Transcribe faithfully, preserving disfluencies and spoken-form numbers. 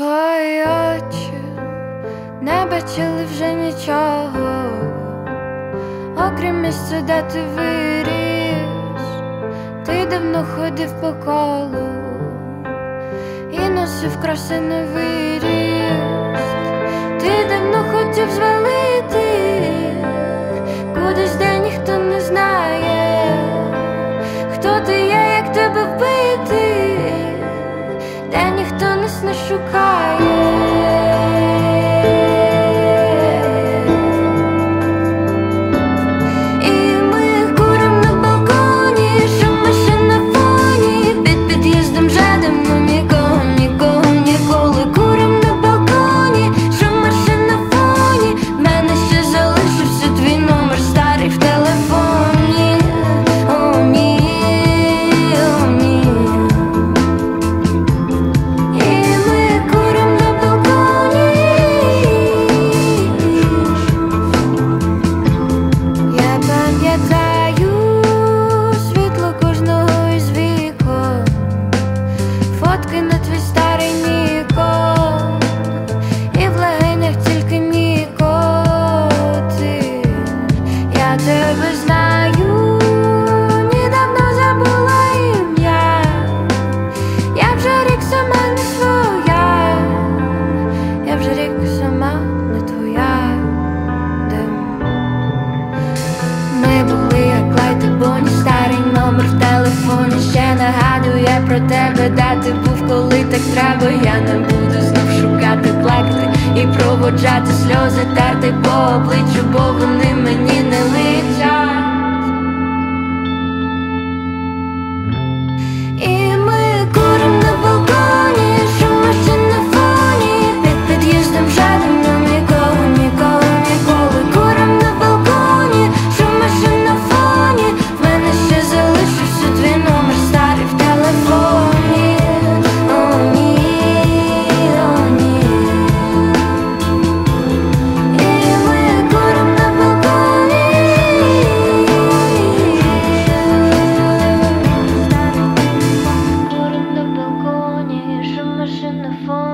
Твої очі не бачили вже нічого, окрім місця, де ти виріс. Ти давно ходив по колу і носив красивий виріст. Ти давно хотів звалити кудись, де ніхто не знає, хто ти є, як тебе вбити, де ніхто нас не шукає. І ми курим на балконі, шум машин на фоні, під під'їздом вже давно нікого, нікого, ніколи. Курим на балконі, шум машин на фоні, в мене ще залишився твій номер старий в телефоні. О, ні, о, ні. І ми курим на балконі. Я пам'ятаю світло кожного із вікон, фотки на твій старий нікон, і в легенях тільки нікотин. Я тебе знаю, недавно забула ім'я, я вже рік сама не своя, я вже рік сама не твоя. Дим. Ми були як Клайд і Бонні, старий номер в телефоні ще нагадує про тебе, де ти був, коли так треба. Я не буду знов шукати, плакати і проводжати сльози, терти по обличчю, бо вони мені не личать. І ми курим на балконі, шум машин на фоні, під під'їздом вже давно нікого, нікого, ніколи. Курим на балконі, шум машин на фоні, в мене ще залишився твій номер старий в телефоні. О, ні, о, ні. І ми курим на балконі. Курим на балконі, шум машин на фоні.